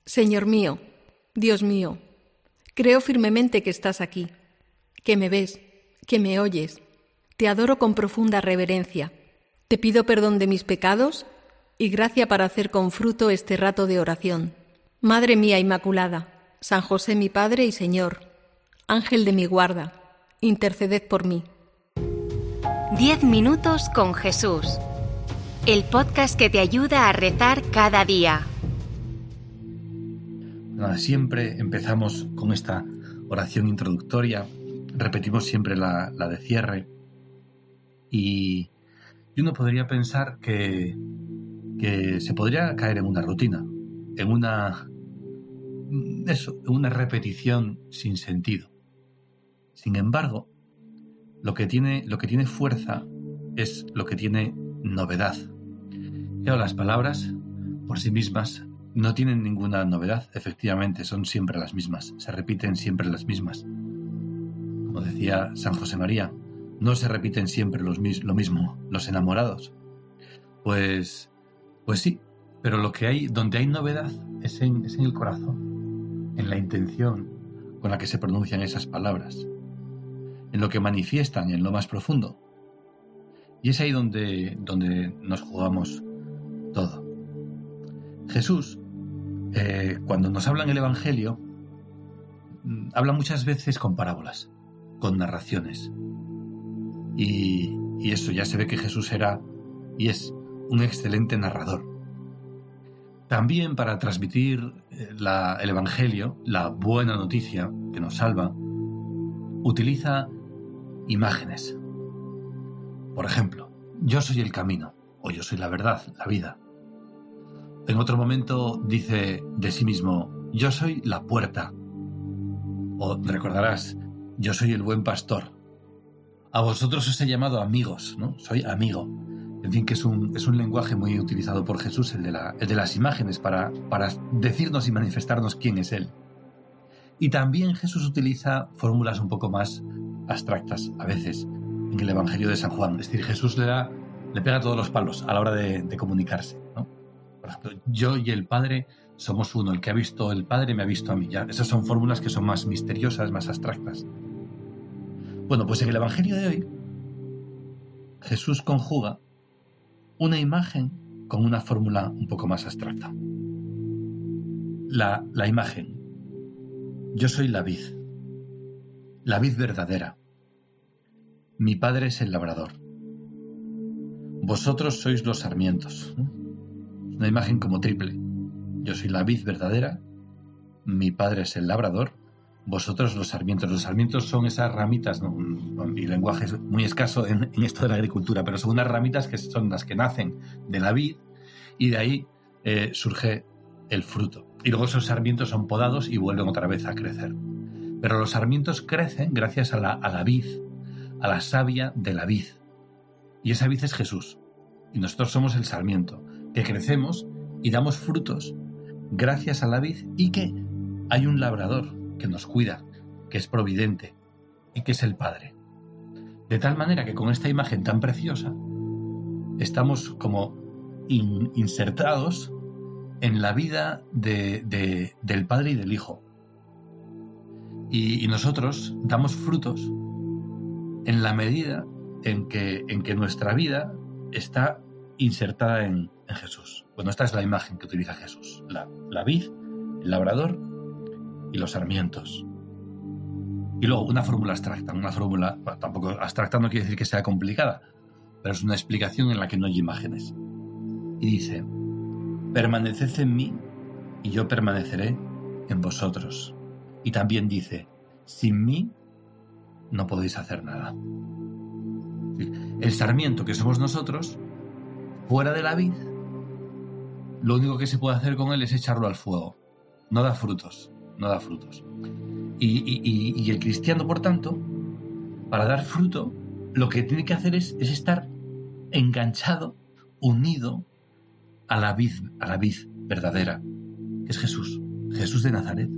Señor mío, Dios mío, creo firmemente que estás aquí, que me ves, que me oyes. Te adoro con profunda reverencia. Te pido perdón de mis pecados y gracia para hacer con fruto este rato de oración. Madre mía Inmaculada, San José mi Padre y Señor, Ángel de mi guarda, interceded por mí. 10 minutos con Jesús. El podcast que te ayuda a rezar cada día. Siempre empezamos con esta oración introductoria, repetimos siempre la de cierre y uno podría pensar que se podría caer en una rutina, en una repetición sin sentido. Sin embargo, lo que tiene fuerza es lo que tiene novedad. Claro, las palabras por sí mismas no tienen ninguna novedad, efectivamente, son siempre las mismas, se repiten siempre las mismas. Como decía San José María, no se repiten siempre lo mismo, los enamorados. Pues sí, pero donde hay novedad es en el corazón, en la intención con la que se pronuncian esas palabras, en lo que manifiestan en lo más profundo. Y es ahí donde nos jugamos todo. Jesús, cuando nos habla en el Evangelio, habla muchas veces con parábolas, con narraciones. Y eso ya se ve que Jesús era y es un excelente narrador. También para transmitir el Evangelio, la buena noticia que nos salva, utiliza imágenes. Por ejemplo, yo soy el camino, o yo soy la verdad, la vida. En otro momento dice de sí mismo, yo soy la puerta. O recordarás, yo soy el buen pastor. A vosotros os he llamado amigos, ¿no? Soy amigo. En fin, que es un lenguaje muy utilizado por Jesús, el de las imágenes, para decirnos y manifestarnos quién es Él. Y también Jesús utiliza fórmulas un poco más abstractas, a veces, en el Evangelio de San Juan. Es decir, Jesús le pega todos los palos a la hora de comunicarse, ¿no? Por ejemplo, yo y el Padre somos uno. El que ha visto el Padre me ha visto a mí. Ya, esas son fórmulas que son más misteriosas, más abstractas. Bueno, pues en el Evangelio de hoy, Jesús conjuga una imagen con una fórmula un poco más abstracta. La imagen. Yo soy la vid verdadera. Mi Padre es el labrador. Vosotros sois los sarmientos. Una imagen como triple. Yo soy la vid verdadera, mi Padre es el labrador, vosotros los sarmientos. Los sarmientos son esas ramitas, ¿no? Mi lenguaje es muy escaso en esto de la agricultura, pero son unas ramitas que son las que nacen de la vid y de ahí surge el fruto. Y luego esos sarmientos son podados y vuelven otra vez a crecer. Pero los sarmientos crecen gracias a la vid, a la savia de la vid. Y esa vid es Jesús. Y nosotros somos el sarmiento, que crecemos y damos frutos gracias a la vid y que hay un labrador que nos cuida, que es providente y que es el Padre. De tal manera que con esta imagen tan preciosa estamos como insertados en la vida del Padre y del Hijo. Y nosotros damos frutos en la medida en que nuestra vida está insertada en Jesús. Bueno, esta es la imagen que utiliza Jesús. La vid, el labrador y los sarmientos. Y luego una fórmula abstracta. Una fórmula, bueno, tampoco abstracta no quiere decir que sea complicada, pero es una explicación en la que no hay imágenes. Y dice, permaneced en mí y yo permaneceré en vosotros. Y también dice, sin mí no podéis hacer nada. El sarmiento que somos nosotros, fuera de la vid, lo único que se puede hacer con él es echarlo al fuego. No da frutos. Y el cristiano, por tanto, para dar fruto, lo que tiene que hacer es estar enganchado, unido a la vid verdadera, que es Jesús de Nazaret.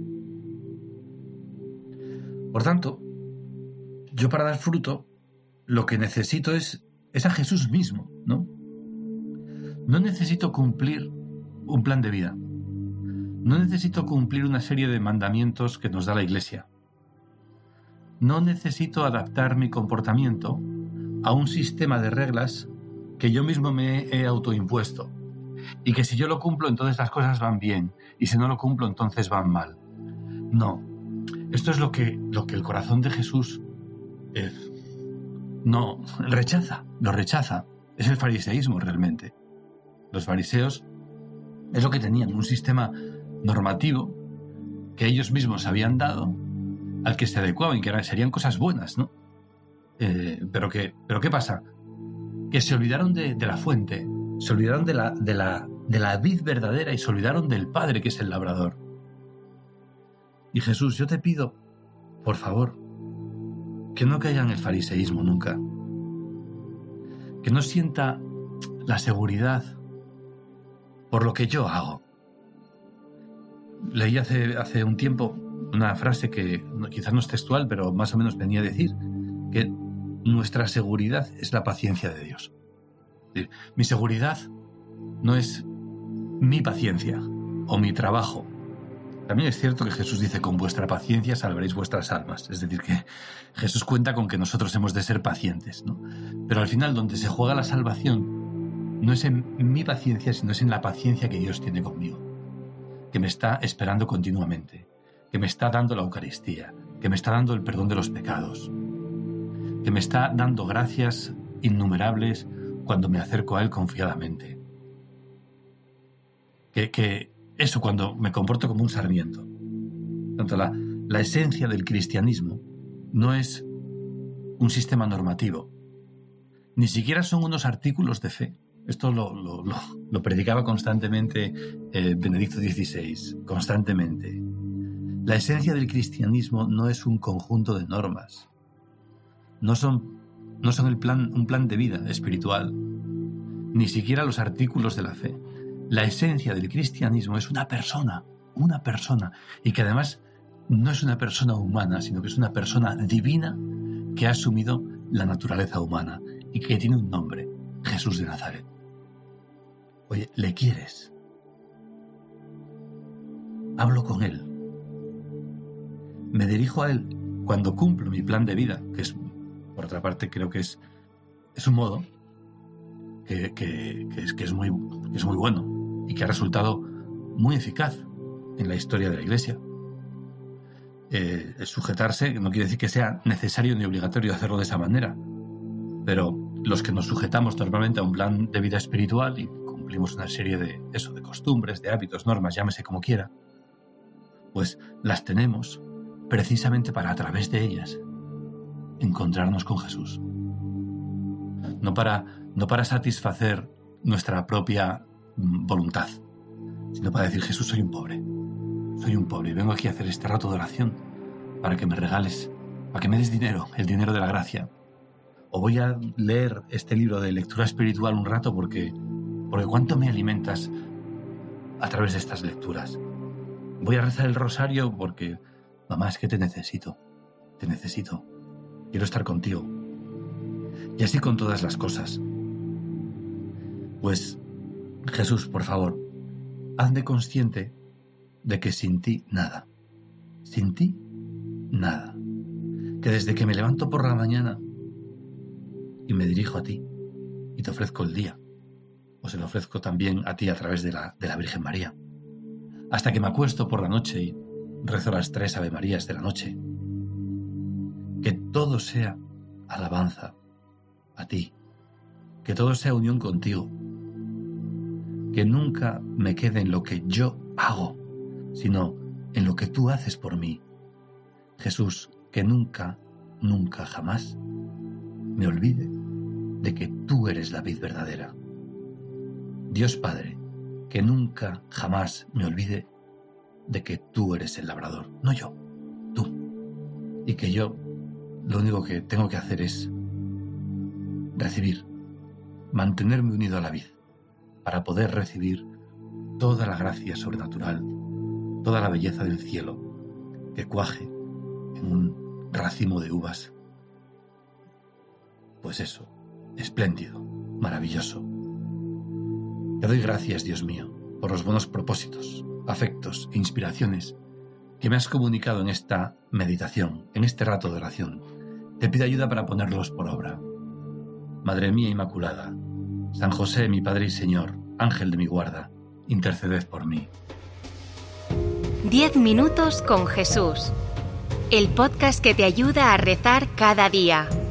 Por tanto, yo para dar fruto, lo que necesito es a Jesús mismo, ¿no? No necesito cumplir un plan de vida. No necesito cumplir una serie de mandamientos que nos da la Iglesia. No necesito adaptar mi comportamiento a un sistema de reglas que yo mismo me he autoimpuesto. Y que si yo lo cumplo, entonces las cosas van bien. Y si no lo cumplo, entonces van mal. No. Esto es lo que el corazón de Jesús no rechaza. Lo rechaza. Es el fariseísmo realmente. Los fariseos es lo que tenían, un sistema normativo que ellos mismos habían dado, al que se adecuaban y que serían cosas buenas, ¿no? Pero ¿qué pasa? Que se olvidaron de la fuente, se olvidaron de la vid verdadera y se olvidaron del Padre que es el labrador. Y Jesús, yo te pido, por favor, que no caiga en el fariseísmo nunca, que no sienta la seguridad por lo que yo hago. Leí hace un tiempo una frase que quizás no es textual, pero más o menos venía a decir que nuestra seguridad es la paciencia de Dios. Es decir, mi seguridad no es mi paciencia o mi trabajo. También es cierto que Jesús dice, con vuestra paciencia salvaréis vuestras almas. Es decir, que Jesús cuenta con que nosotros hemos de ser pacientes, ¿no? Pero al final, donde se juega la salvación no es en mi paciencia, sino es en la paciencia que Dios tiene conmigo, que me está esperando continuamente, que me está dando la Eucaristía, que me está dando el perdón de los pecados, que me está dando gracias innumerables cuando me acerco a Él confiadamente. Que eso, cuando me comporto como un sarmiento. Tanto la esencia del cristianismo no es un sistema normativo, ni siquiera son unos artículos de fe. Esto lo predicaba constantemente Benedicto XVI, constantemente. La esencia del cristianismo no es un conjunto de normas, no son un plan de vida espiritual, ni siquiera los artículos de la fe. La esencia del cristianismo es una persona, y que además no es una persona humana, sino que es una persona divina que ha asumido la naturaleza humana y que tiene un nombre, Jesús de Nazaret. Oye, ¿le quieres? Hablo con Él. Me dirijo a Él cuando cumplo mi plan de vida, que es, por otra parte, creo que es un modo que es muy bueno y que ha resultado muy eficaz en la historia de la Iglesia. Sujetarse no quiere decir que sea necesario ni obligatorio hacerlo de esa manera, pero los que nos sujetamos normalmente a un plan de vida espiritual y cumplimos una serie de costumbres, de hábitos, normas, llámese como quiera, pues las tenemos precisamente para, a través de ellas, encontrarnos con Jesús. No para satisfacer nuestra propia voluntad, sino para decir, Jesús, soy un pobre y vengo aquí a hacer este rato de oración para que me regales, para que me des dinero, el dinero de la gracia. O voy a leer este libro de lectura espiritual un rato porque cuánto me alimentas a través de estas lecturas. Voy a rezar el rosario porque, mamá, es que te necesito, quiero estar contigo. Y así con todas las cosas. Pues, Jesús, por favor, hazme consciente de que sin ti nada. Que desde que me levanto por la mañana y me dirijo a ti y te ofrezco el día, o se lo ofrezco también a ti a través de la Virgen María, hasta que me acuesto por la noche y rezo las 3 Ave Marías de la noche, que todo sea alabanza a ti, que todo sea unión contigo, que nunca me quede en lo que yo hago, sino en lo que tú haces por mí. Jesús, que nunca, jamás me olvide de que tú eres la vid verdadera. Dios Padre, que nunca, jamás me olvide de que tú eres el labrador, no yo, tú. Y que yo lo único que tengo que hacer es recibir, mantenerme unido a la vid, para poder recibir toda la gracia sobrenatural, toda la belleza del cielo, que cuaje en un racimo de uvas. Pues eso, espléndido, maravilloso. Te doy gracias, Dios mío, por los buenos propósitos, afectos e inspiraciones que me has comunicado en esta meditación, en este rato de oración. Te pido ayuda para ponerlos por obra. Madre mía Inmaculada, San José, mi Padre y Señor, Ángel de mi guarda, interceded por mí. 10 minutos con Jesús. El podcast que te ayuda a rezar cada día.